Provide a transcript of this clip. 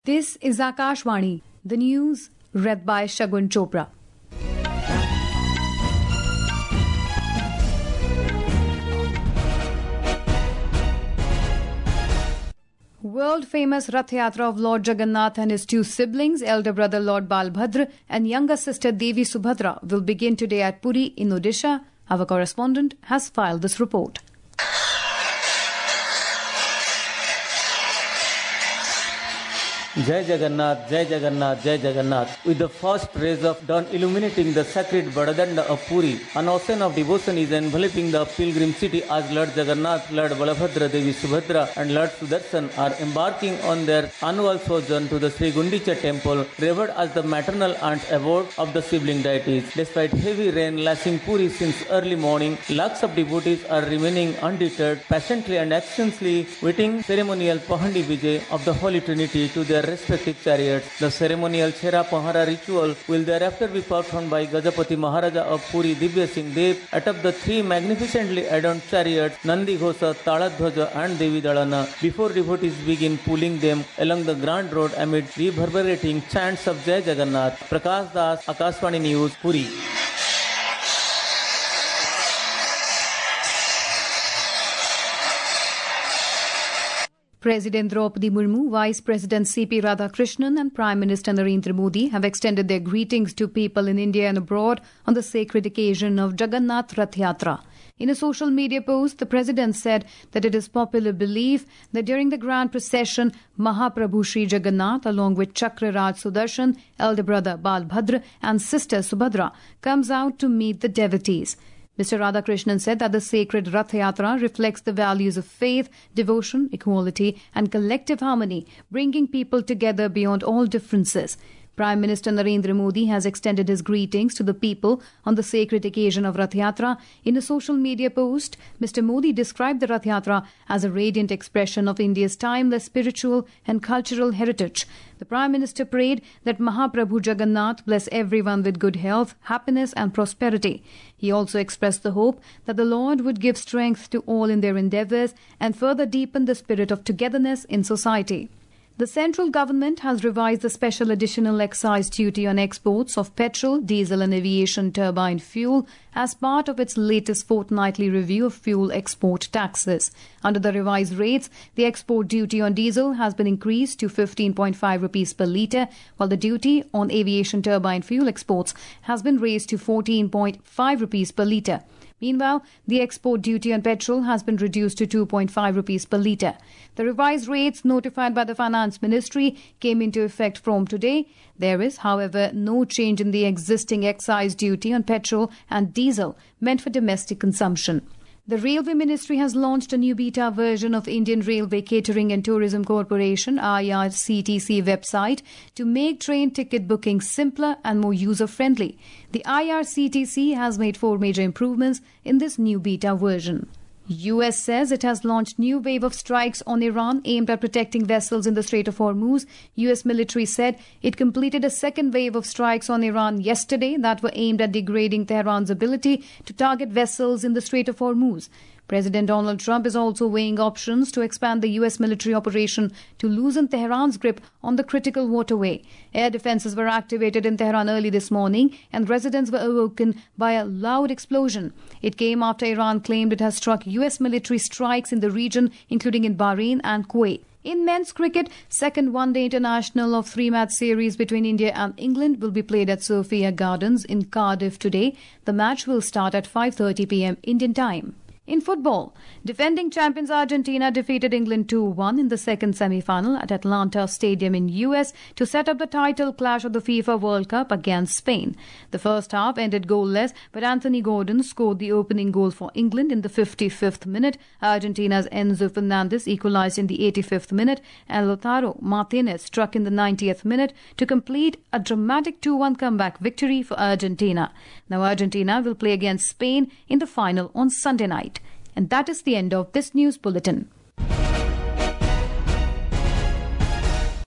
This is Akashvani, the news read by Shagun Chopra. World-famous Rath Yatra of Lord Jagannath and his two siblings, elder brother Lord Balbhadra and younger sister Devi Subhadra, will begin today at Puri in Odisha. Our correspondent has filed this report. Jai Jagannath, Jai Jagannath, Jai Jagannath. With the first rays of dawn illuminating the sacred Badadanda of Puri, an ocean of devotion is enveloping the pilgrim city as Lord Jagannath, Lord Balabhadra, Devi Subhadra and Lord Sudarshan are embarking on their annual sojourn to the Sri Gundicha temple, revered as the maternal aunt's abode of the sibling deities. Despite heavy rain lashing Puri since early morning, lakhs of devotees are remaining undeterred, patiently and anxiously waiting ceremonial Pahandi Vijay of the Holy Trinity to their respective chariots. The ceremonial Chera Pahara ritual will thereafter be performed by Gajapati Maharaja of Puri Divya Singh Dev atop the three magnificently adorned chariots Nandi Ghosa, Taladhwaja and Devi Dalana before devotees begin pulling them along the grand road amid reverberating chants of Jai Jagannath. Prakash Das, Akashvani News, Puri. President Draupadi Murmu, Vice President C.P. Radhakrishnan and Prime Minister Narendra Modi have extended their greetings to people in India and abroad on the sacred occasion of Jagannath Rath Yatra. In a social media post, the President said that it is popular belief that during the grand procession, Mahaprabhu Sri Jagannath, along with Chakraraj Sudarshan, elder brother Balbhadra and sister Subhadra, comes out to meet the devotees. Mr. Radhakrishnan said that the sacred Rath Yatra reflects the values of faith, devotion, equality and collective harmony, bringing people together beyond all differences. Prime Minister Narendra Modi has extended his greetings to the people on the sacred occasion of Rath Yatra. In a social media post, Mr. Modi described the Rath Yatra as a radiant expression of India's timeless spiritual and cultural heritage. The Prime Minister prayed that Mahaprabhu Jagannath bless everyone with good health, happiness and prosperity. He also expressed the hope that the Lord would give strength to all in their endeavours and further deepen the spirit of togetherness in society. The central government has revised the special additional excise duty on exports of petrol, diesel and aviation turbine fuel as part of its latest fortnightly review of fuel export taxes. Under the revised rates, the export duty on diesel has been increased to 15.5 rupees per litre, while the duty on aviation turbine fuel exports has been raised to 14.5 rupees per litre. Meanwhile, the export duty on petrol has been reduced to 2.5 rupees per litre. The revised rates notified by the Finance Ministry came into effect from today. There is, however, no change in the existing excise duty on petrol and diesel meant for domestic consumption. The Railway Ministry has launched a new beta version of Indian Railway Catering and Tourism Corporation IRCTC website to make train ticket booking simpler and more user-friendly. The IRCTC has made 4 major improvements in this new beta version. US says it has launched new wave of strikes on Iran aimed at protecting vessels in the Strait of Hormuz. US military said it completed a second wave of strikes on Iran yesterday that were aimed at degrading Tehran's ability to target vessels in the Strait of Hormuz. President Donald Trump is also weighing options to expand the U.S. military operation to loosen Tehran's grip on the critical waterway. Air defenses were activated in Tehran early this morning and residents were awoken by a loud explosion. It came after Iran claimed it has struck U.S. military strikes in the region, including in Bahrain and Kuwait. In men's cricket, second one-day international of 3-match series between India and England will be played at Sophia Gardens in Cardiff today. The match will start at 5:30 p.m. Indian time. In football, defending champions Argentina defeated England 2-1 in the second semi-final at Atlanta Stadium in US to set up the title clash of the FIFA World Cup against Spain. The first half ended goalless, but Anthony Gordon scored the opening goal for England in the 55th minute. Argentina's Enzo Fernandez equalized in the 85th minute, and Lautaro Martinez struck in the 90th minute to complete a dramatic 2-1 comeback victory for Argentina. Now Argentina will play against Spain in the final on Sunday night. And that is the end of this news bulletin.